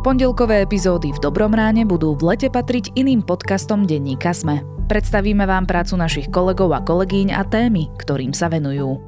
Pondelkové epizódy v Dobrom ráne budú v lete patriť iným podcastom denníka SME. Predstavíme vám prácu našich kolegov a kolegyň a témy, ktorým sa venujú.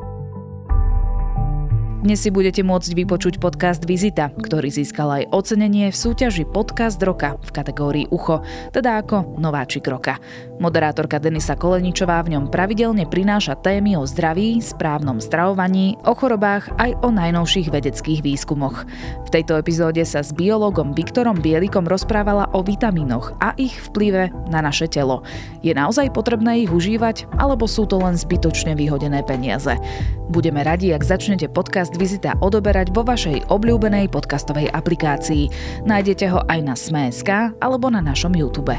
Dnes si budete môcť vypočuť podcast Vizita, ktorý získal aj ocenenie v súťaži Podcast roka v kategórii Ucho, teda ako nováčik roka. Moderátorka Denisa Koleničová v ňom pravidelne prináša témy o zdraví, správnom stravovaní, o chorobách aj o najnovších vedeckých výskumoch. V tejto epizóde sa s biológom Viktorom Bielikom rozprávala o vitamínoch a ich vplyve na naše telo. Je naozaj potrebné ich užívať, alebo sú to len zbytočne vyhodené peniaze? Budeme radi, ak začnete podcast Vizita odoberať vo vašej obľúbenej podcastovej aplikácii. Nájdete ho aj na Sme.sk alebo na našom YouTube.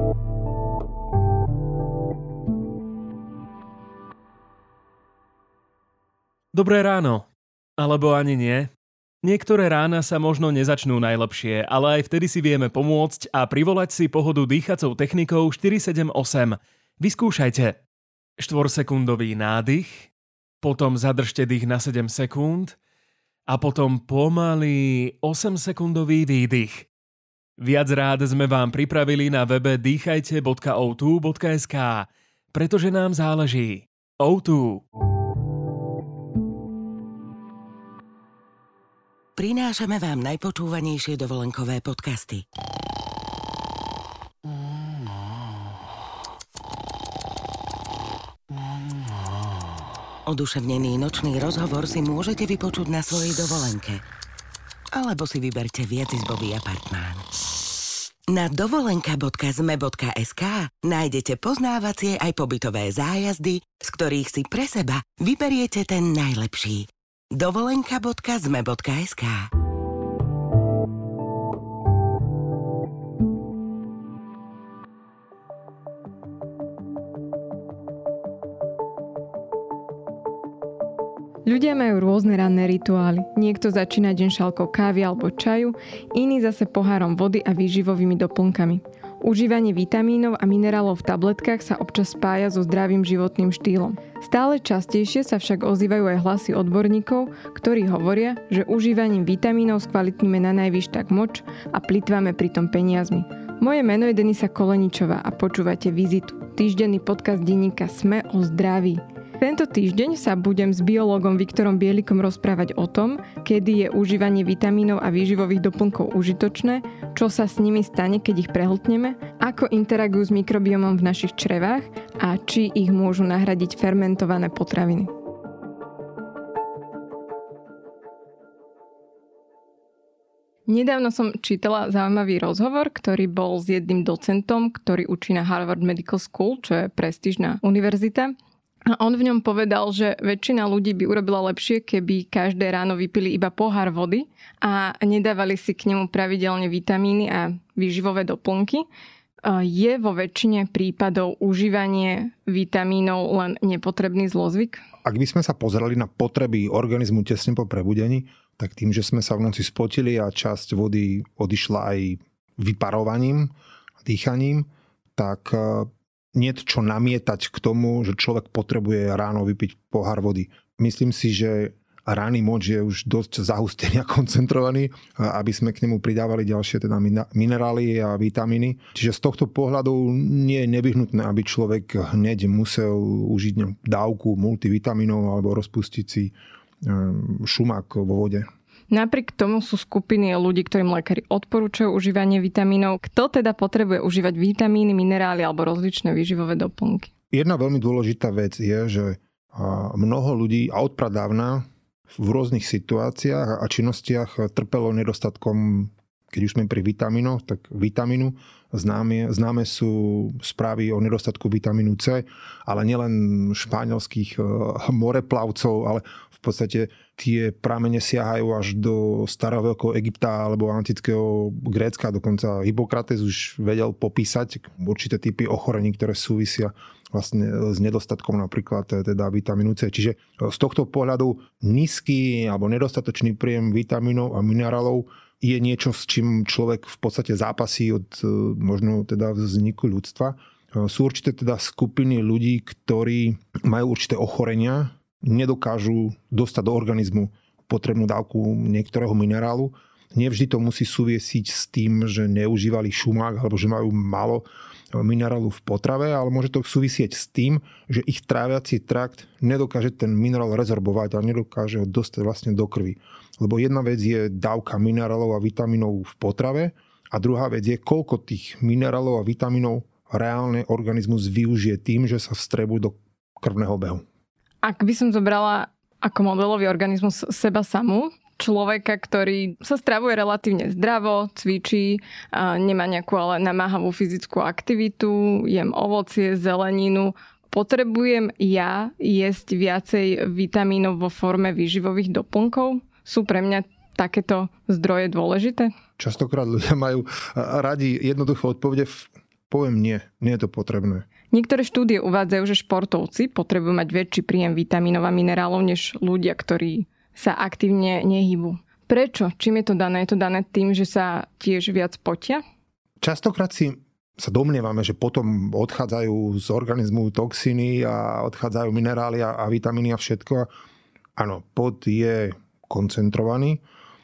Dobré ráno. Alebo ani nie. Niektoré rána sa možno nezačnú najlepšie, ale aj vtedy si vieme pomôcť a privolať si pohodu dýchacou technikou 478. Vyskúšajte. 4-sekundový nádych, potom zadržte dých na 7 sekúnd a potom pomalý 8-sekundový výdych. Viac rád sme vám pripravili na webe dýchajte.o2.sk, pretože nám záleží. O2. Prinášame vám najpočúvanejšie dovolenkové podcasty. Oduševnený nočný rozhovor si môžete vypočuť na svojej dovolenke. Alebo si vyberte viacizbový apartmán. Na dovolenka.zme.sk nájdete poznávacie aj pobytové zájazdy, z ktorých si pre seba vyberiete ten najlepší. dovolenka.zme.sk. Ľudia majú rôzne ranné rituály. Niekto začína deň šálkou kávy alebo čaju, iný zase pohárom vody a výživovými doplnkami. Užívanie vitamínov a minerálov v tabletkách sa občas spája so zdravým životným štýlom. Stále častejšie sa však ozývajú aj hlasy odborníkov, ktorí hovoria, že užívaním vitamínov skvalitníme na najvyš tak moč a plitváme pritom peniazmi. Moje meno je Denisa Koleničová a počúvate Vizitu, týždenný podcast denníka SME o zdraví. Tento týždeň sa budem s biológom Viktorom Bielikom rozprávať o tom, kedy je užívanie vitamínov a výživových doplnkov užitočné, čo sa s nimi stane, keď ich prehltneme, ako interagujú s mikrobiomom v našich črevách a či ich môžu nahradiť fermentované potraviny. Nedávno som čítala zaujímavý rozhovor, ktorý bol s jedným docentom, ktorý učí na Harvard Medical School, čo je prestížna univerzita. A on v ňom povedal, že väčšina ľudí by urobila lepšie, keby každé ráno vypili iba pohár vody a nedávali si k nemu pravidelne vitamíny a výživové doplnky. Je vo väčšine prípadov užívanie vitamínov len nepotrebný zlozvyk? Ak by sme sa pozerali na potreby organizmu tesne po prebudení, tak tým, že sme sa v noci spotili a časť vody odišla aj vyparovaním, dýchaním, tak niet čo namietať k tomu, že človek potrebuje ráno vypiť pohár vody. Myslím si, že ranný moč je už dosť zahustený a koncentrovaný, aby sme k nemu pridávali ďalšie teda minerály a vitamíny. Čiže z tohto pohľadu nie je nevyhnutné, aby človek hneď musel užiť dávku multivitamínov alebo rozpustiť si šumák vo vode. Napriek tomu sú skupiny ľudí, ktorým lekári odporúčajú užívanie vitamínov. Kto teda potrebuje užívať vitamíny, minerály alebo rozličné výživové doplnky? Jedna veľmi dôležitá vec je, že mnoho ľudí a odpradávna v rôznych situáciách a činnostiach trpelo nedostatkom, keď už sme pri vitamínoch, tak vitamínu. Známe sú správy o nedostatku vitamínu C, ale nielen španielských moreplavcov, ale v podstate tie pramene siahajú až do starovekého Egypta alebo antického Grécka. Dokonca Hippokrates už vedel popísať určité typy ochorení, ktoré súvisia vlastne s nedostatkom napríklad teda vitamínu C. Čiže z tohto pohľadu nízky alebo nedostatočný príjem vitamínov a minerálov je niečo, s čím človek v podstate zápasí od možno teda vzniku ľudstva. Sú určité teda skupiny ľudí, ktorí majú určité ochorenia, nedokážu dostať do organizmu potrebnú dávku niektorého minerálu Nevždy to musí súvisiť s tým, že neužívali šumák alebo že majú málo minerálu v potrave, ale môže to súvisieť s tým, že ich tráviaci trakt nedokáže ten minerál rezorbovať a nedokáže ho dostať vlastne do krvi. Lebo jedna vec je dávka minerálov a vitamínov v potrave a druhá vec je, koľko tých minerálov a vitamínov reálne organizmus využije tým, že sa vstrebujú do krvného behu. Ak by som zobrala ako modelový organizmus seba samú, človeka, ktorý sa stravuje relatívne zdravo, cvičí, nemá nejakú ale namáhavú fyzickú aktivitu, jem ovocie, zeleninu. Potrebujem ja jesť viacej vitamínov vo forme výživových doplnkov? Sú pre mňa takéto zdroje dôležité? Častokrát ľudia majú radi jednoduché odpovede. Poviem nie je to potrebné. Niektoré štúdie uvádzajú, že športovci potrebujú mať väčší príjem vitamínov a minerálov než ľudia, ktorí sa aktívne nehybu. Prečo? Čím je to dané? Je to dané tým, že sa tiež viac potia? Častokrát sa domnievame, že potom odchádzajú z organizmu toxíny a odchádzajú minerály a vitamíny a všetko. Áno, pot je koncentrovaný,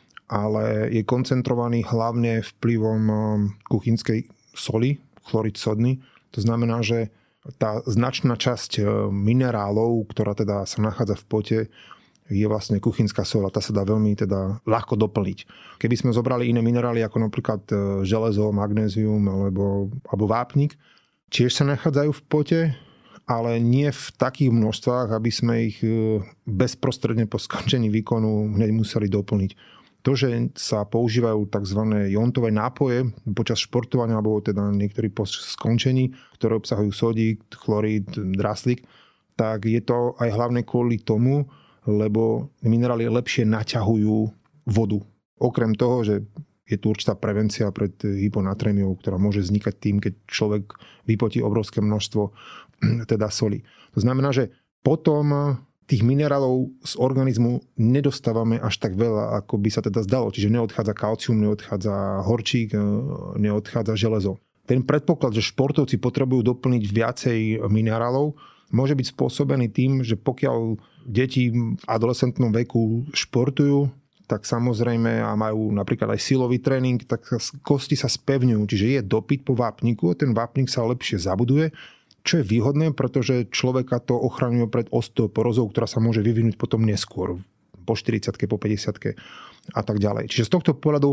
ale je koncentrovaný hlavne vplyvom kuchynskej soli, chlorid sodný. To znamená, že tá značná časť minerálov, ktorá teda sa nachádza v pote, je vlastne kuchynská soľ a tá sa dá veľmi teda ľahko doplniť. Keby sme zobrali iné minerály ako napríklad železo, magnézium alebo vápnik, tiež sa nachádzajú v pote, ale nie v takých množstvách, aby sme ich bezprostredne po skončení výkonu hneď museli doplniť. To, že sa používajú tzv. Jontové nápoje počas športovania alebo teda niektorí po skončení, ktoré obsahujú sodík, chlorid, draslík, tak je to aj hlavne kvôli tomu, lebo minerály lepšie naťahujú vodu. Okrem toho, že je tu určitá prevencia pred hyponatrémiou, ktorá môže vznikať tým, keď človek vypotí obrovské množstvo teda soli. To znamená, že potom tých minerálov z organizmu nedostávame až tak veľa, ako by sa teda zdalo. Čiže neodchádza kalcium, neodchádza horčík, neodchádza železo. Ten predpoklad, že športovci potrebujú doplniť viacej minerálov, môže byť spôsobený tým, že pokiaľ deti v adolescentnom veku športujú, tak samozrejme a majú napríklad aj silový tréning, tak kosti sa spevňujú. Čiže je dopyt po vápniku, ten vápnik sa lepšie zabuduje, čo je výhodné, pretože človeka to ochraňuje pred osteoporózou, ktorá sa môže vyvinúť potom neskôr, po 40-ke, po 50-ke a tak ďalej. Čiže z tohto pohľadu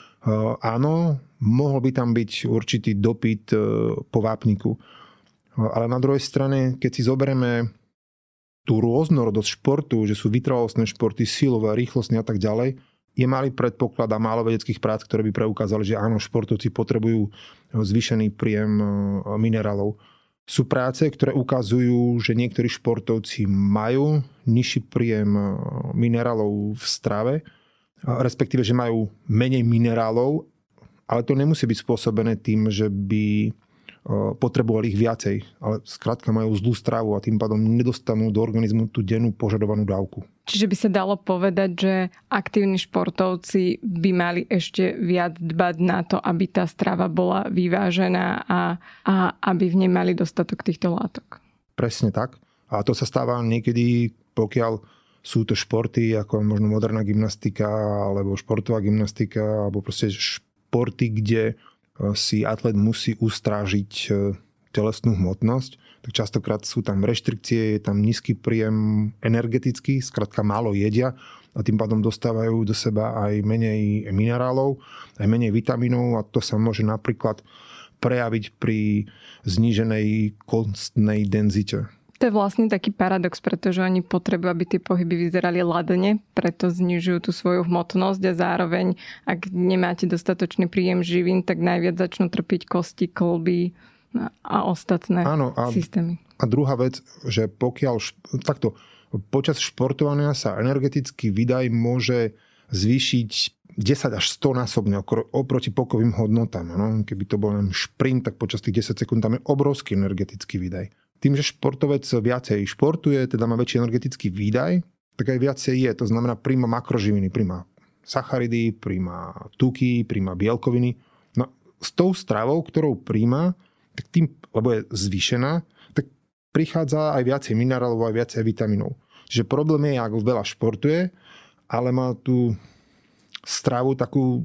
áno, mohol by tam byť určitý dopyt po vápniku. Ale na druhej strane, keď si zoberieme tú rôznorodosť športu, že sú vytrvalostné športy, silové, rýchlostné a tak ďalej, je malý predpoklad a málo vedeckých prác, ktoré by preukázali, že áno, športovci potrebujú zvýšený príjem minerálov. Sú práce, ktoré ukazujú, že niektorí športovci majú nižší príjem minerálov v strave, respektíve, že majú menej minerálov, ale to nemusí byť spôsobené tým, že by potrebovali ich viacej, ale skrátka majú zlú stravu a tým pádom nedostanú do organizmu tú dennú požadovanú dávku. Čiže by sa dalo povedať, že aktívni športovci by mali ešte viac dbať na to, aby tá strava bola vyvážená a aby v nej mali dostatok týchto látok. Presne tak. A to sa stáva niekedy, pokiaľ sú to športy ako možno moderná gymnastika alebo športová gymnastika alebo proste športy, kde si atlet musí ustrážiť telesnú hmotnosť, tak častokrát sú tam reštrikcie, je tam nízky príjem energetický, skrátka málo jedia a tým pádom dostávajú do seba aj menej minerálov, aj menej vitamínov a to sa môže napríklad prejaviť pri zníženej kostnej denzite. To je vlastne taký paradox, pretože oni potrebujú, aby tie pohyby vyzerali ladne, preto znižujú tú svoju hmotnosť a zároveň, ak nemáte dostatočný príjem živín, tak najviac začnú trpiť kosti, kĺby a ostatné systémy. A druhá vec, že pokiaľ takto počas športovania sa energetický výdaj môže zvýšiť 10 až 100 násobne oproti pokovým hodnotám. No? Keby to bol len šprint, tak počas tých 10 sekúnd tam je obrovský energetický výdaj. Tým, že športovec viacej športuje, teda má väčší energetický výdaj, tak aj viacej je. To znamená, príjma makroživiny, príjma sacharidy, príjma tuky, príjma bielkoviny. No s tou stravou, ktorou príjma, tak tým, lebo je zvýšená, tak prichádza aj viacej minerálov, aj viacej vitamínov. Čiže problém je, ak veľa športuje, ale má tú stravu takú,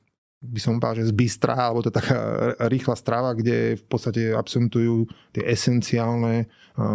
by som povedal, že z bystra, alebo to taká rýchla strava, kde v podstate absentujú tie esenciálne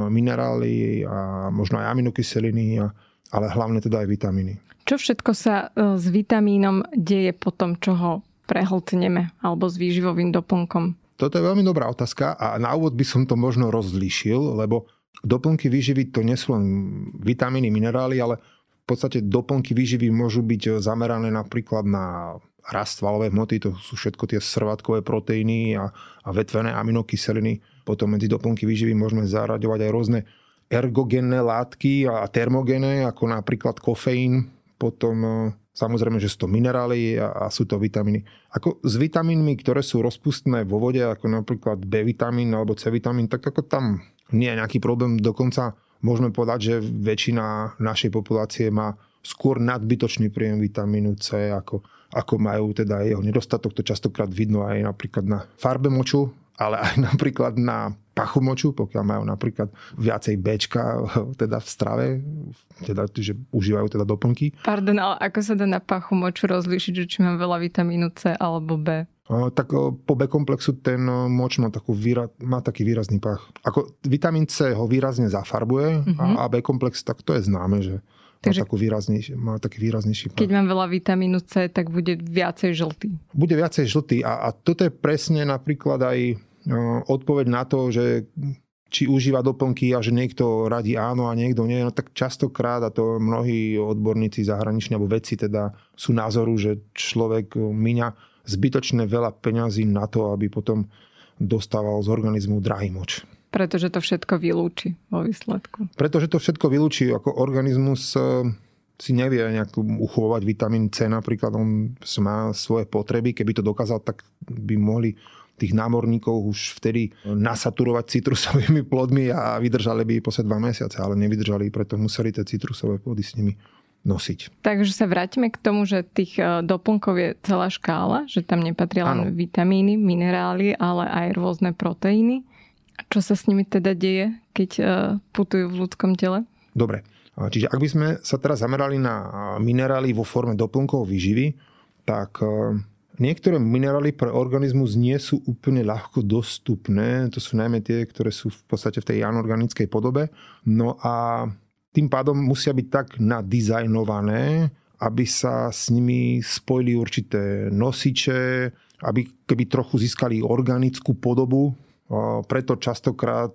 minerály a možno aj aminokyseliny, ale hlavne teda aj vitamíny. Čo všetko sa s vitamínom deje po tom, čo ho prehltneme, alebo s výživovým doplnkom? Toto je veľmi dobrá otázka a na úvod by som to možno rozlíšil, lebo doplnky výživy to nie sú len vitamíny, minerály, ale v podstate doplnky výživy môžu byť zamerané napríklad na rast svalovej hmoty, to sú všetko tie srvátkové proteíny a vetvené aminokyseliny. Potom medzi doplnky výživy môžeme zaraďovať aj rôzne ergogénne látky a termogénne, ako napríklad kofeín. Potom samozrejme, že sú to minerály a sú to vitamíny. Ako s vitamínmi, ktoré sú rozpustné vo vode, ako napríklad B vitamín alebo C vitamín, tak ako tam nie je nejaký problém. Dokonca môžeme povedať, že väčšina našej populácie má skôr nadbytočný príjem vitamínu C, ako majú teda jeho nedostatok. To častokrát vidno aj napríklad na farbe moču, ale aj napríklad na pachu moču, pokiaľ majú napríklad viacej Bčka teda v strave, teda, že užívajú teda doplnky. Pardon, ale ako sa dá na pachu moču rozlíšiť, že či mám veľa vitamínu C alebo B? Tak po B komplexu ten moč má taký výrazný pach. Ako vitamín C ho výrazne zafarbuje a B komplex, tak to je známe, že takže má taký výraznejší pach. Keď mám veľa vitamínu C, tak bude viacej žltý. Bude viacej žltý a toto je presne napríklad aj odpoveď na to, že či užíva doplnky a že niekto radí áno a niekto nie. No tak častokrát, a to mnohí odborníci zahraniční alebo vedci teda sú názoru, že človek míňa zbytočne veľa peňazí na to, aby potom dostával z organizmu drahý moč. Pretože to všetko vylúči vo výsledku. Pretože to všetko vylúči. Ako organizmus si nevie nejak uchovať vitamín C napríklad. On má svoje potreby. Keby to dokázal, tak by mohli tých námorníkov už vtedy nasaturovať citrusovými plodmi a vydržali by posledné 2 mesiace, ale nevydržali, preto museli tie citrusové plody s nimi nosiť. Takže sa vrátime k tomu, že tých doplnkov je celá škála, že tam nepatria len vitamíny, minerály, ale aj rôzne proteíny. A čo sa s nimi teda deje, keď putujú v ľudskom tele? Dobre, čiže ak by sme sa teraz zamerali na minerály vo forme doplnkov výživy, tak niektoré minerály pre organizmus nie sú úplne ľahko dostupné. To sú najmä tie, ktoré sú v podstate v tej anorganickej podobe. No a tým pádom musia byť tak nadizajnované, aby sa s nimi spojili určité nosiče, aby keby trochu získali organickú podobu. Preto častokrát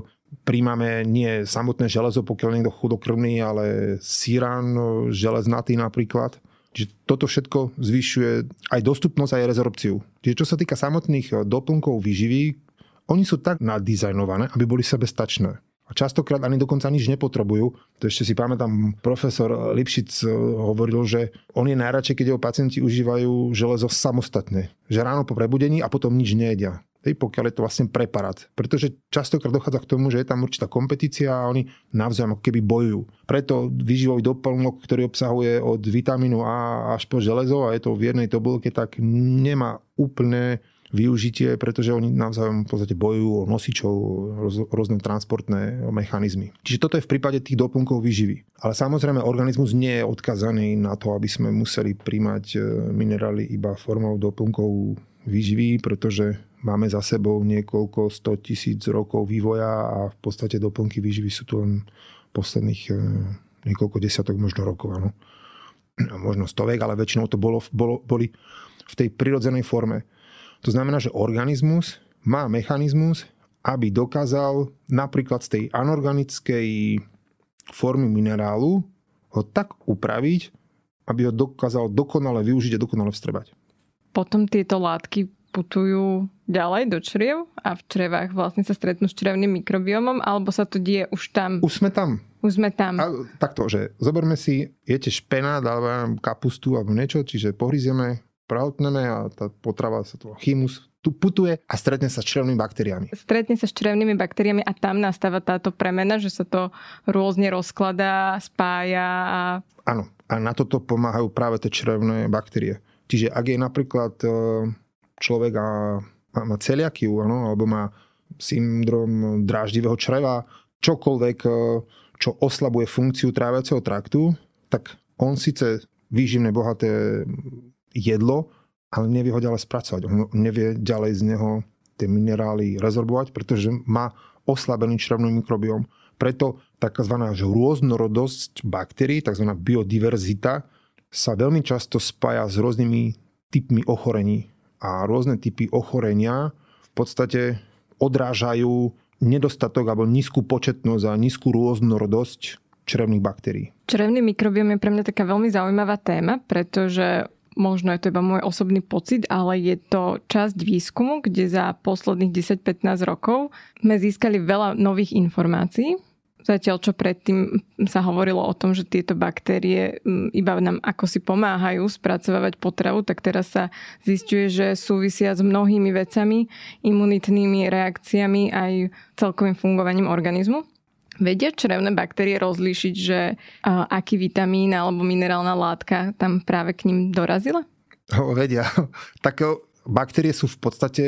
príjmame nie samotné železo, pokiaľ niekto chudokrvný, ale sírán železnatý napríklad. Čiže toto všetko zvyšuje aj dostupnosť, aj rezorpciu. Čiže čo sa týka samotných doplnkov výživy, oni sú tak nadizajnované, aby boli sebestačné. A častokrát ani dokonca nič nepotrebujú. To ešte si pamätám, profesor Lipšic hovoril, že on je najradšej, keď jeho pacienti užívajú železo samostatne. Že ráno po prebudení a potom nič nejedia. Pokiaľ je to vlastne preparát. Pretože častokrát dochádza k tomu, že je tam určitá kompetícia a oni navzájom ako keby bojujú. Preto výživový doplnok, ktorý obsahuje od vitamínu A až po železo a je to v jednej tabulke, tak nemá úplne využitie, pretože oni navzájom v podstate bojujú o nosičov, rôzne transportné mechanizmy. Čiže toto je v prípade tých doplnkov výživy. Ale samozrejme organizmus nie je odkazaný na to, aby sme museli príjmať minerály iba formou doplnkov výživy, pretože máme za sebou niekoľko 100 000 rokov vývoja a v podstate doplnky výživy sú tu len posledných niekoľko desiatok možno rokov. Áno. Možno stoviek, ale väčšinou to boli v tej prirodzenej forme. To znamená, že organizmus má mechanizmus, aby dokázal napríklad z tej anorganickej formy minerálu ho tak upraviť, aby ho dokázal dokonale využiť a dokonale vstrebať. Potom tieto látky putujú ďalej do čriev a v črevách vlastne sa stretnú s črevným mikrobiomom, alebo sa to deje už tam? Už sme tam. A takto, že zoberme si, jete špenát alebo kapustu alebo niečo, čiže pohryzieme, prahltneme a tá potrava sa to chymus tu putuje a stretne sa s črevnými baktériami. Stretne sa s črevnými baktériami a tam nastáva táto premena, že sa to rôzne rozkladá, spája a... Áno, a na toto pomáhajú práve tie črevné baktérie. Čiže ak je napríklad človek má celiakiu, alebo má syndrom dráždivého čreva, čokoľvek, čo oslabuje funkciu tráviaceho traktu, tak on síce výživné, bohaté jedlo, ale nevie ho ďalej spracovať. On nevie ďalej z neho tie minerály rezorбовať, pretože má oslabený črevný mikrobióm. Preto takzvaná rôznorodosť baktérií, takzvaná biodiverzita, sa veľmi často spája s rôznymi typmi ochorení. A rôzne typy ochorenia v podstate odrážajú nedostatok alebo nízku početnosť a nízku rôznorodosť črevných baktérií. Črevný mikrobióm je pre mňa taká veľmi zaujímavá téma, pretože možno je to iba môj osobný pocit, ale je to časť výskumu, kde za posledných 10-15 rokov sme získali veľa nových informácií. Zatiaľ, čo predtým sa hovorilo o tom, že tieto baktérie iba nám ako si pomáhajú spracovávať potravu, tak teraz sa zisťuje, že súvisia s mnohými vecami, imunitnými reakciami aj celkovým fungovaním organizmu. Vedia črevné baktérie rozlíšiť, že aký vitamín alebo minerálna látka tam práve k ním dorazila? Vedia. Tak baktérie sú v podstate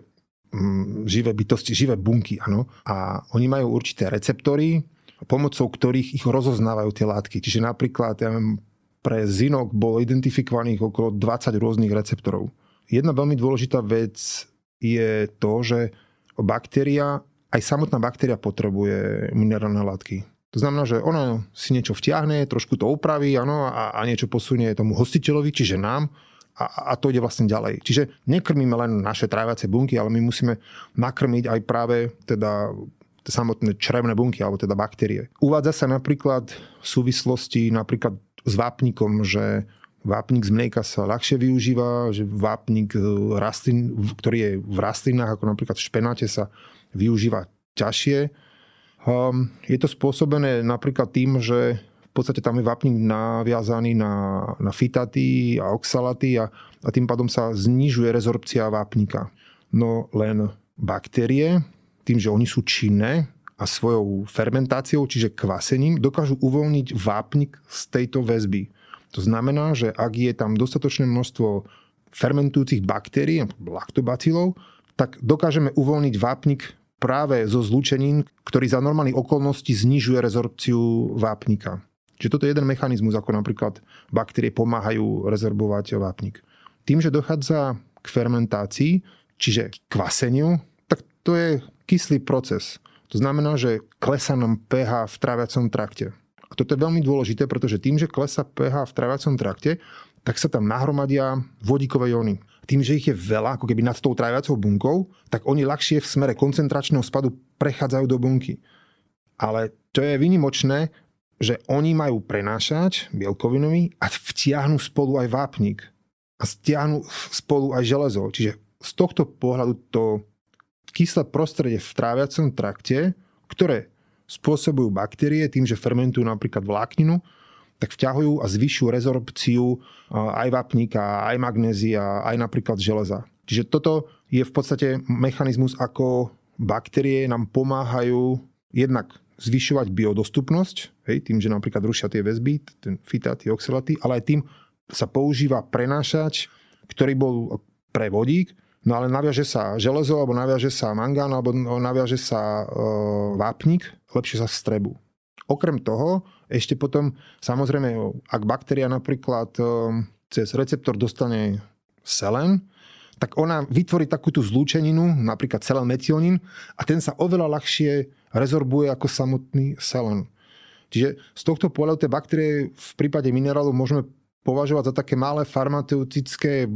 živé bytosti, živé bunky, áno. A oni majú určité receptory, pomocou ktorých ich rozoznávajú tie látky. Čiže napríklad, pre zinok bolo identifikovaných okolo 20 rôznych receptorov. Jedna veľmi dôležitá vec je to, že baktéria, aj samotná baktéria potrebuje minerálne látky. To znamená, že ona si niečo vtiahne, trošku to upraví, áno, a niečo posunie tomu hostiteľovi, čiže nám, a to ide vlastne ďalej. Čiže nekrmíme len naše tráviace bunky, ale my musíme nakrmiť aj práve teda samotné črevné bunky, alebo teda baktérie. Uvádza sa napríklad v súvislosti napríklad s vápnikom, že vápnik z mlieka sa ľahšie využíva, že vápnik rastlín, ktorý je v rastlinách, ako napríklad v špenáte, sa využíva ťažšie. Je to spôsobené napríklad tým, že v podstate tam je vápnik naviazaný na fitaty a oxalaty a tým pádom sa znižuje rezorpcia vápnika. No len baktérie, tým, že oni sú činné a svojou fermentáciou, čiže kvasením, dokážu uvoľniť vápnik z tejto väzby. To znamená, že ak je tam dostatočné množstvo fermentujúcich baktérií, laktobacilov, tak dokážeme uvoľniť vápnik práve zo zlúčenín, ktorý za normálnych okolností znižuje rezorpciu vápnika. Čiže toto je jeden mechanizmus, ako napríklad baktérie pomáhajú rezorбовať vápnik. Tým, že dochádza k fermentácii, čiže k kvaseniu, tak to je kyslý proces. To znamená, že klesá nám pH v tráviacom trakte. A toto je veľmi dôležité, pretože tým, že klesá pH v tráviacom trakte, tak sa tam nahromadia vodíkové jóny. Tým, že ich je veľa, ako keby nad tou tráviacou bunkou, tak oni ľahšie v smere koncentračného spadu prechádzajú do bunky. Ale to je výnimočné, že oni majú prenášač bielkovinový a vtiahnu spolu aj vápnik. A stiahnu spolu aj železo. Čiže z tohto pohľadu to kyslé prostredie v tráviacom trakte, ktoré spôsobujú baktérie tým, že fermentujú napríklad vlákninu, tak vťahujú a zvyšujú rezorpciu aj vápnika, aj magnézia, aj napríklad železa. Čiže toto je v podstate mechanizmus, ako baktérie nám pomáhajú jednak zvyšovať biodostupnosť, tým, že napríklad rušia tie väzby, ten fitát, tie oxalaty, ale aj tým sa používa prenášač, ktorý bol pre vodík, no ale naviaže sa železo, alebo naviaže sa mangán, alebo naviaže sa vápnik, lepšie sa vstrebú. Okrem toho, ešte potom, samozrejme, ak baktéria napríklad cez receptor dostane selen, tak ona vytvorí takúto zlúčeninu, napríklad selenmetionín, a ten sa oveľa ľahšie rezorbuje ako samotný selen. Čiže z tohto pohľadu tie baktérie v prípade minerálov môžeme považovať za také malé farmaceutické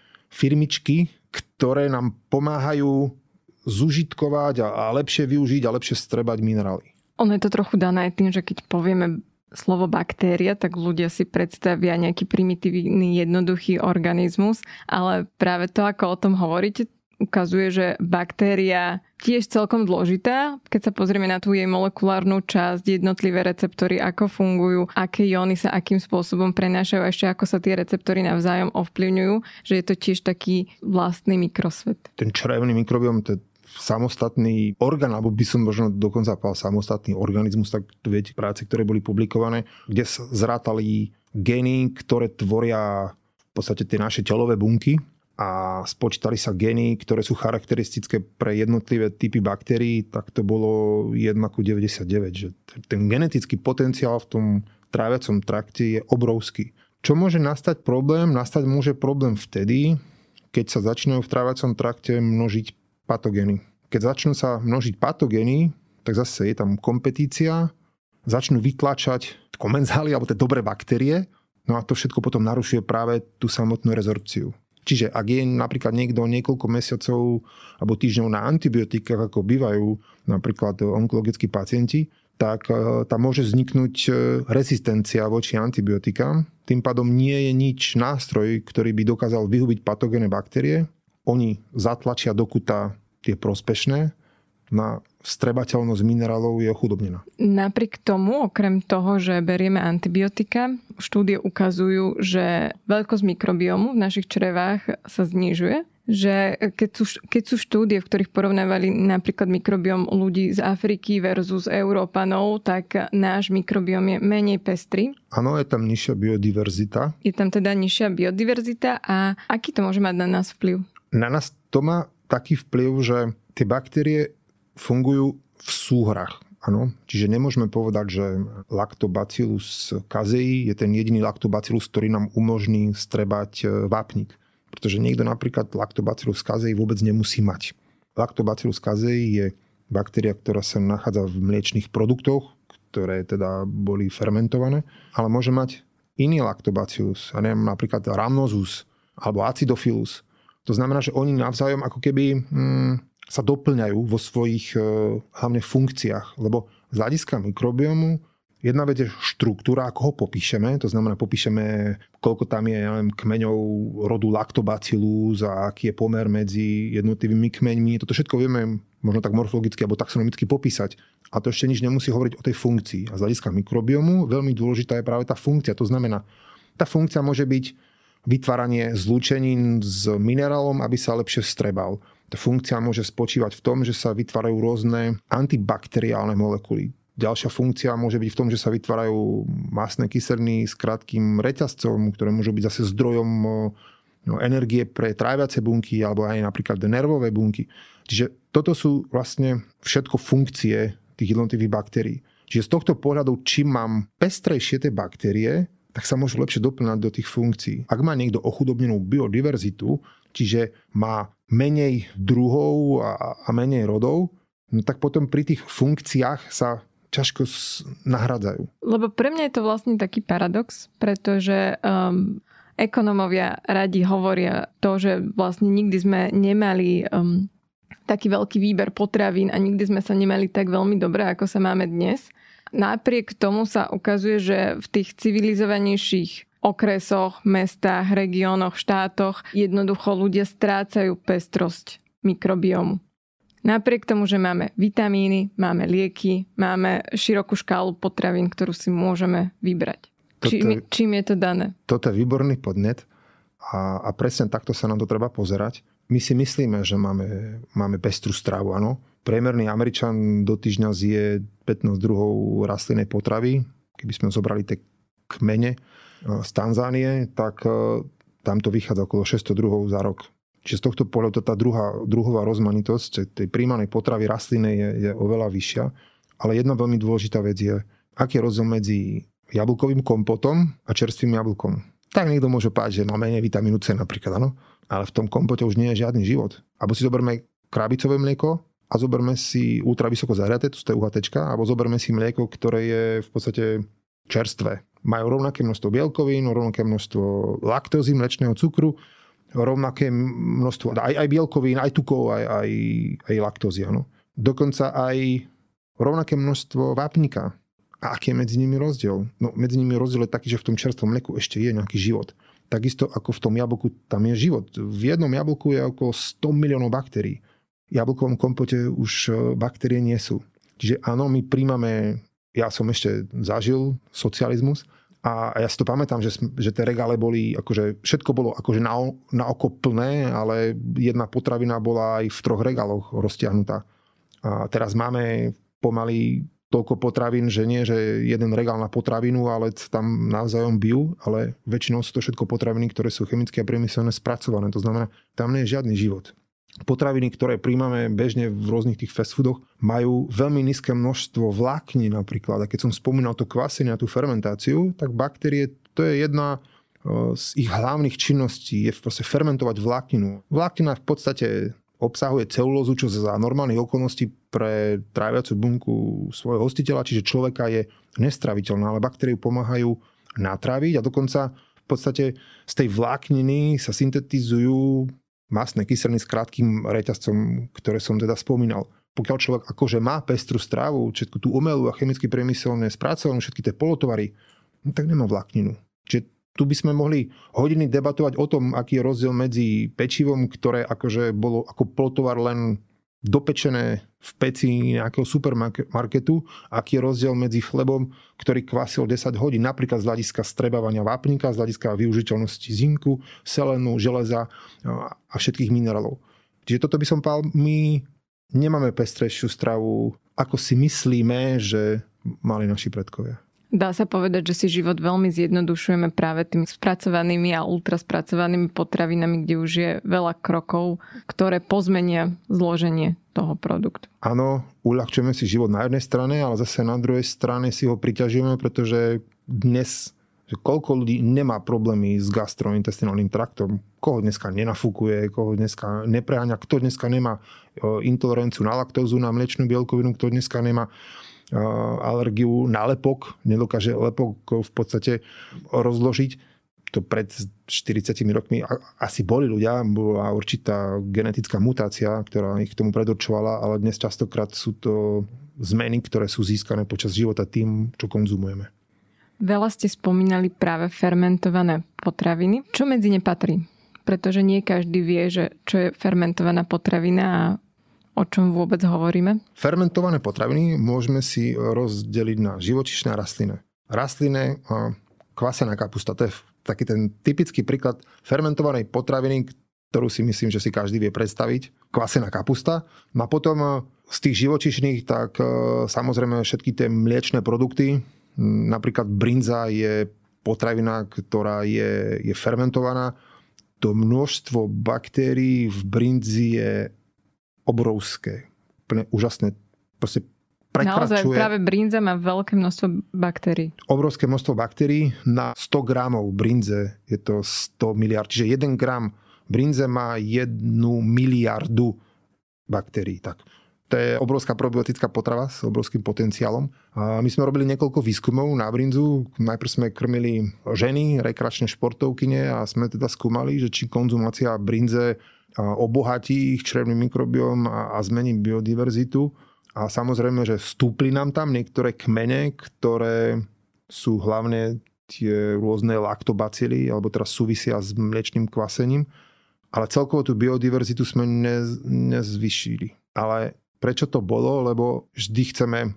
firmičky, ktoré nám pomáhajú zužitkovať a lepšie využiť a lepšie vstrebať minerály. Ono je to trochu dané aj tým, že keď povieme slovo baktéria, tak ľudia si predstavia nejaký primitívny, jednoduchý organizmus, ale práve to, ako o tom hovoríte, ukazuje, že baktéria tiež celkom zložitá. Keď sa pozrieme na tú jej molekulárnu časť, jednotlivé receptory, ako fungujú, aké jóny sa akým spôsobom prenášajú, ešte ako sa tie receptory navzájom ovplyvňujú, že je to tiež taký vlastný mikrosvet. Ten črevný mikrobióm, to je samostatný orgán, alebo by som možno dokonca povedal samostatný organizmus, tak viete, práce, ktoré boli publikované, kde zrátali gény, ktoré tvoria v podstate tie naše telové bunky a spočítali sa gény, ktoré sú charakteristické pre jednotlivé typy baktérií, tak to bolo 1:99, že ten genetický potenciál v tom tráviacom trakte je obrovský. Čo môže nastať problém? Nastať môže problém vtedy, keď sa začnú v tráviacom trakte množiť patogény. Keď začnú sa množiť patogény, tak zase je tam kompetícia, začnú vytlačať komenzály alebo tie dobré baktérie, no a to všetko potom narušuje práve tú samotnú rezorpciu. Čiže ak je napríklad niekto niekoľko mesiacov alebo týždňov na antibiotikách, ako bývajú napríklad onkologickí pacienti, tak tam môže vzniknúť rezistencia voči antibiotikám. Tým pádom nie je nič nástroj, ktorý by dokázal vyhubiť patogénne baktérie. Oni zatlačia do kuta tie prospešné, na vstrebateľnosť minerálov je ochudobnená. Napriek tomu, okrem toho, že berieme antibiotika, štúdie ukazujú, že veľkosť mikrobiomu v našich črevách sa znižuje. Že keď sú štúdie, v ktorých porovnávali napríklad mikrobióm ľudí z Afriky versus Európanov, tak náš mikrobióm je menej pestrý. Áno, je tam nižšia biodiverzita. Je tam teda nižšia biodiverzita a aký to môže mať na nás vplyv? Na nás to má taký vplyv, že tie baktérie fungujú v súhrách. Áno. Čiže nemôžeme povedať, že Lactobacillus casei je ten jediný Lactobacillus, ktorý nám umožní strebať vápnik. Pretože niekto napríklad Lactobacillus casei vôbec nemusí mať. Lactobacillus casei je baktéria, ktorá sa nachádza v mliečnych produktoch, ktoré teda boli fermentované, ale môže mať iný Lactobacillus, a neviem, napríklad Rhamnosus alebo Acidophilus. To znamená, že oni navzájom ako keby sa doplňajú vo svojich hlavne funkciách, lebo z hľadiska mikrobiomu jedna vec je štruktúra, ako ho popíšeme, to znamená popíšeme, koľko tam je kmeňov rodu Lactobacillus a aký je pomer medzi jednotlivými kmeňmi. Toto všetko vieme možno tak morfologicky alebo taxonomicky popísať. A to ešte nič nemusí hovoriť o tej funkcii. A z hľadiska mikrobiomu veľmi dôležitá je práve tá funkcia. To znamená, tá funkcia môže byť vytváranie zlúčenín s minerálom, aby sa lepšie vstrebal. Tá funkcia môže spočívať v tom, že sa vytvárajú rôzne antibakteriálne molekuly. Ďalšia funkcia môže byť v tom, že sa vytvárajú mastné kyseliny s krátkym reťazcom, ktoré môžu byť zase zdrojom energie pre tráviace bunky alebo aj napríklad nervové bunky. Čiže toto sú vlastne všetko funkcie tých jednotlivých baktérií. Čiže z tohto pohľadu, čím mám pestrejšie tie baktérie, tak sa môžu lepšie doplňať do tých funkcií. Ak má niekto ochudobnenú biodiverzitu, čiže má menej druhov a menej rodov, no tak potom pri tých funkciách sa ťažko nahradzajú. Lebo pre mňa je to vlastne taký paradox, pretože ekonómovia radi hovoria to, že vlastne nikdy sme nemali taký veľký výber potravín a nikdy sme sa nemali tak veľmi dobre, ako sa máme dnes. Napriek tomu sa ukazuje, že v tých civilizovanejších okresoch, mestách, regiónoch, štátoch jednoducho ľudia strácajú pestrosť mikrobiomu. Napriek tomu, že máme vitamíny, máme lieky, máme širokú škálu potravín, ktorú si môžeme vybrať. Čím je to dané? Toto je výborný podnet a presne takto sa nám to treba pozerať. My si myslíme, že máme pestrú stravu, áno. Priemerný Američan do týždňa zje 15 druhov rastlinnej potravy. Keby sme zobrali tie kmene z Tanzánie, tak tam to vychádza okolo 600 druhov za rok. Čiže z tohto pohľadu tá druhová rozmanitosť tej príjmanej potravy rastlinnej je oveľa vyššia. Ale jedna veľmi dôležitá vec je, aký je rozdiel medzi jablkovým kompotom a čerstvým jablkom. Tak niekto môže povedať, že má menej vitamínu C napríklad, áno. Ale v tom kompote už nie je žiadny život. Alebo si zoberme krabicové mlieko a zoberme si ultra vysoko zahriaté, to je UHT, alebo zoberme si mlieko, ktoré je v podstate čerstvé. Majú rovnaké množstvo bielkovín, rovnaké množstvo laktózy, mliečného cukru, rovnaké množstvo aj bielkovín, aj tukov, aj laktózy. Áno. Dokonca aj rovnaké množstvo vápnika. A aký je medzi nimi rozdiel? No, medzi nimi rozdiel je taký, že v tom čerstvom mlieku ešte je nejaký život. Takisto ako v tom jablku, tam je život. V jednom jablku je okolo 100 miliónov baktérií. V jablkovom kompote už baktérie nie sú. Čiže áno, my príjmame, ja som ešte zažil socializmus a ja si to pamätám, že tie regále boli, akože všetko bolo akože na oko plné, ale jedna potravina bola aj v 3 regáloch roztiahnutá. A teraz máme pomaly toľko potravín, že nie, že jeden regál na potravinu, ale tam navzájom bijú, ale väčšinou sú to všetko potraviny, ktoré sú chemicky a priemyselne spracované. To znamená, tam nie je žiadny život. Potraviny, ktoré príjmame bežne v rôznych tých fast foodoch, majú veľmi nízke množstvo vláknin napríklad. A keď som spomínal to kvasenie a tú fermentáciu, tak baktérie, to je jedna z ich hlavných činností je proste fermentovať vlákninu. Vláknina v podstate obsahuje celulózu, čo za normálnych okolností pre tráviacu bunku svojho hostiteľa, čiže človeka je nestraviteľná, ale baktérie pomáhajú natráviť a dokonca v podstate z tej vlákniny sa syntetizujú masné kyseliny s krátkym reťazcom, ktoré som teda spomínal. Pokiaľ človek akože má pestrú stravu, všetku tú umelú a chemicky priemyselné spracovanú, všetky tie polotovary, no tak nemá vlákninu. Čiže tu by sme mohli hodiny debatovať o tom, aký je rozdiel medzi pečivom, ktoré akože bolo ako polotovar len dopečené v peci nejakého supermarketu, aký je rozdiel medzi chlebom, ktorý kvasil 10 hodín, napríklad z hľadiska strebávania vápnika, z hľadiska využiteľnosti zinku, selenu, železa a všetkých minerálov. Čiže toto by som povedal, my nemáme pestrejšiu stravu, ako si myslíme, že mali naši predkovia. Dá sa povedať, že si život veľmi zjednodušujeme práve tými spracovanými a ultraspracovanými potravinami, kde už je veľa krokov, ktoré pozmenia zloženie toho produktu. Áno, uľahčujeme si život na jednej strane, ale zase na druhej strane si ho priťažujeme, pretože dnes, že koľko ľudí nemá problémy s gastrointestinálnym traktom, koho dneska nenafúkuje, koho dneska nepreháňa, kto dneska nemá intoleranciu na laktózu, na mliečnú bielkovinu, kto dneska nemá alergiu na lepok, nedokáže lepok v podstate rozložiť. To pred 40 rokmi asi boli ľudia, bola určitá genetická mutácia, ktorá ich k tomu predurčovala, ale dnes častokrát sú to zmeny, ktoré sú získané počas života tým, čo konzumujeme. Veľa ste spomínali práve fermentované potraviny. Čo medzi ne patrí? Pretože nie každý vie, že čo je fermentovaná potravina a o čom vôbec hovoríme? Fermentované potraviny môžeme si rozdeliť na živočíšne a rastlinné. Rastlinné kvasená kapusta, to je taký ten typický príklad fermentovanej potraviny, ktorú si myslím, že si každý vie predstaviť. Kvasená kapusta. A potom z tých živočíšnych, tak samozrejme všetky tie mliečne produkty, napríklad brinza je potravina, ktorá je fermentovaná. To množstvo baktérií v brinzi je obrovské. Úplne úžasné. Proste prekračuje. Naozaj, práve brinza má veľké množstvo baktérií. Obrovské množstvo baktérií. Na 100 gramov brinze je to 100 miliard. Čiže 1 gram brinze má 1 miliardu baktérií. Tak. To je obrovská probiotická potrava s obrovským potenciálom. A my sme robili niekoľko výskumov na brinzu. Najprv sme krmili ženy, rekreačné športovkyne a sme teda skúmali, že či konzumácia brinze obohatí ich črevný mikrobióm a zmení biodiverzitu. A samozrejme, že vstúpli nám tam niektoré kmene, ktoré sú hlavne tie rôzne laktobacily, alebo teraz súvisia s mliečným kvasením. Ale celkovo tú biodiverzitu sme nezvyšili. Ale prečo to bolo? Lebo vždy chceme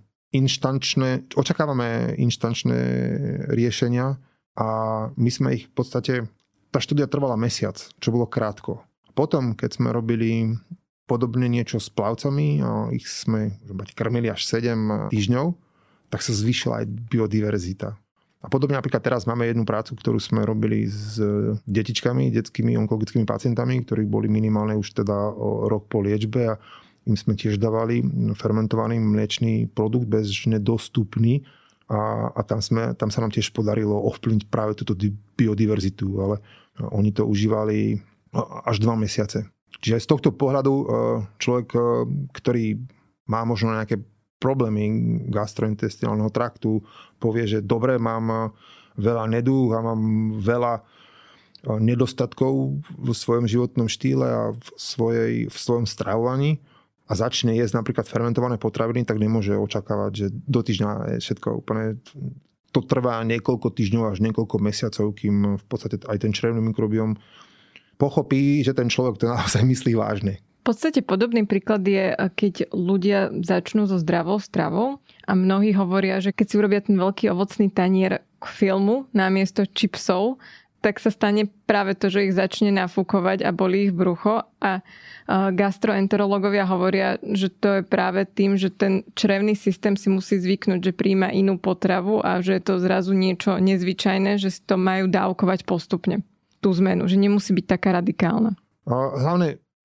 očakávame inštančné riešenia a my sme ich v podstate, tá štúdia trvala mesiac, čo bolo krátko. Potom, keď sme robili podobne niečo s plavcami a ich sme krmili až 7 týždňov, tak sa zvýšila aj biodiverzita. A podobne napríklad teraz máme jednu prácu, ktorú sme robili s detičkami, detskými onkologickými pacientami, ktorí boli minimálne už teda o rok po liečbe a im sme tiež dávali fermentovaný mliečný produkt bežne dostupný a tam sa nám tiež podarilo ovplyvniť práve túto biodiverzitu, ale oni to užívali až 2 mesiace. Čiže aj z tohto pohľadu človek, ktorý má možno nejaké problémy gastrointestinálneho traktu, povie, že dobre, mám veľa nedúch a mám veľa nedostatkov v svojom životnom štýle a v svojom stravovaní a začne jesť napríklad fermentované potraviny, tak nemôže očakávať, že do týždňa je všetko úplne. To trvá niekoľko týždňov až niekoľko mesiacov, kým v podstate aj ten črevný mikrobióm pochopí, že ten človek to naozaj myslí vážne. V podstate podobný príklad je, keď ľudia začnú so zdravou stravou a mnohí hovoria, že keď si urobia ten veľký ovocný tanier k filmu namiesto čipsov, tak sa stane práve to, že ich začne nafúkovať a bolí ich brucho a gastroenterológovia hovoria, že to je práve tým, že ten črevný systém si musí zvyknúť, že príjma inú potravu a že je to zrazu niečo nezvyčajné, že si to majú dávkovať postupne. Tú zmenu, že nemusí byť taká radikálna. Hlavne,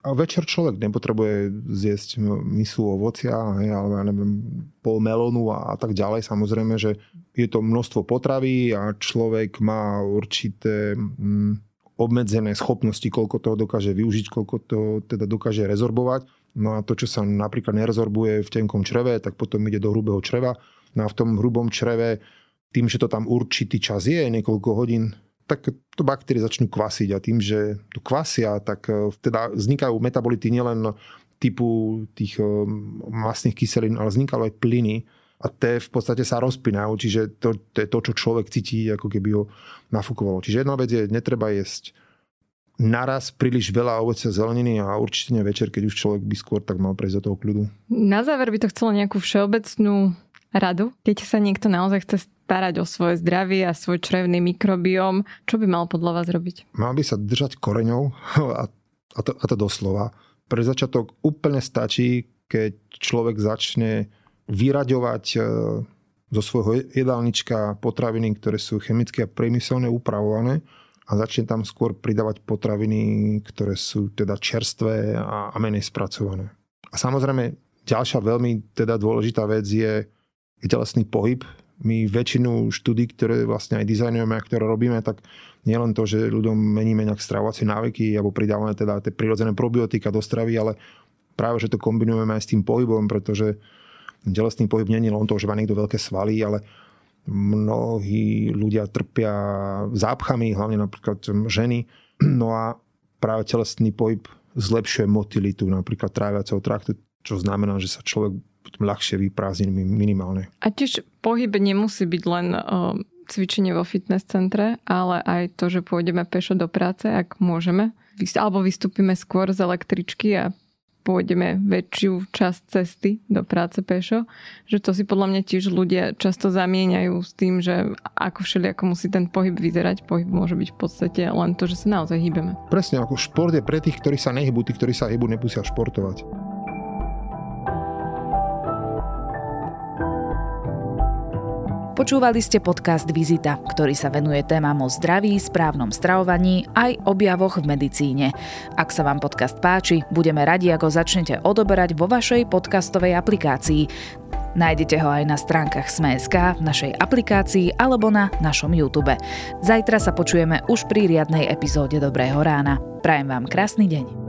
A večer človek nepotrebuje zjesť misu ovocia, alebo ja neviem, pol melónu a tak ďalej. Samozrejme, že je to množstvo potravy a človek má určité obmedzené schopnosti, koľko toho dokáže využiť, koľko to teda dokáže rezorbovať. No a to, čo sa napríklad nerezorbuje v tenkom čreve, tak potom ide do hrubého čreva. No a v tom hrubom čreve, tým, že to tam určitý čas je, niekoľko hodín, tak to baktérie začnú kvasiť a tým, že to kvasia, tak teda vznikajú metabolity nielen typu tých mastných kyselín, ale vznikajú aj plyny a tie v podstate sa rozpínajú, čiže to je to, čo človek cíti, ako keby ho nafúkovalo. Čiže jedna vec je, netreba jesť naraz príliš veľa ovocia zeleniny a určite nie večer, keď už človek by skôr tak mal prejsť do toho kľudu. Na záver by to chcelo nejakú všeobecnú radu, keď sa niekto naozaj chce starať o svoje zdravie a svoj črevný mikrobióm, čo by mal podľa vás robiť? Mal by sa držať koreňov a to doslova. Pre začiatok úplne stačí, keď človek začne vyraďovať zo svojho jedálnička potraviny, ktoré sú chemicky a priemyselne upravované a začne tam skôr pridávať potraviny, ktoré sú teda čerstvé a menej spracované. A samozrejme, ďalšia veľmi teda dôležitá vec je telesný pohyb. My väčšinu štúdí, ktoré vlastne aj dizajnujeme a ktoré robíme, tak nielen to, že ľuďom meníme nejak stravovacie návyky alebo pridávame teda tie prirodzené probiotika do stravy, ale práve, že to kombinujeme aj s tým pohybom, pretože telesný pohyb nie je len to, že má niekto veľké svaly, ale mnohí ľudia trpia zápchami, hlavne napríklad ženy. No a práve telesný pohyb zlepšuje motilitu napríklad tráviaceho traktu, čo znamená, že sa človek ľahšie vyprázdni minimálne. A tiež pohyb nemusí byť len cvičenie vo fitness centre, ale aj to, že pôjdeme pešo do práce, ak môžeme. Alebo vystúpime skôr z električky a pôjdeme väčšiu časť cesty do práce pešo. Že to si podľa mňa tiež ľudia často zamieňajú s tým, že ako všelijako musí ten pohyb vyzerať. Pohyb môže byť v podstate len to, že sa naozaj hýbeme. Presne, ako šport je pre tých, ktorí sa nehybú, tí, ktorí sa hýbu, nemusia športovať. Počúvali ste podcast Vizita, ktorý sa venuje témam o zdraví, správnom stravovaní aj objavoch v medicíne. Ak sa vám podcast páči, budeme radi, ako začnete odoberať vo vašej podcastovej aplikácii. Nájdete ho aj na stránkach Sme.sk, v našej aplikácii alebo na našom YouTube. Zajtra sa počujeme už pri riadnej epizóde Dobrého rána. Prajem vám krásny deň.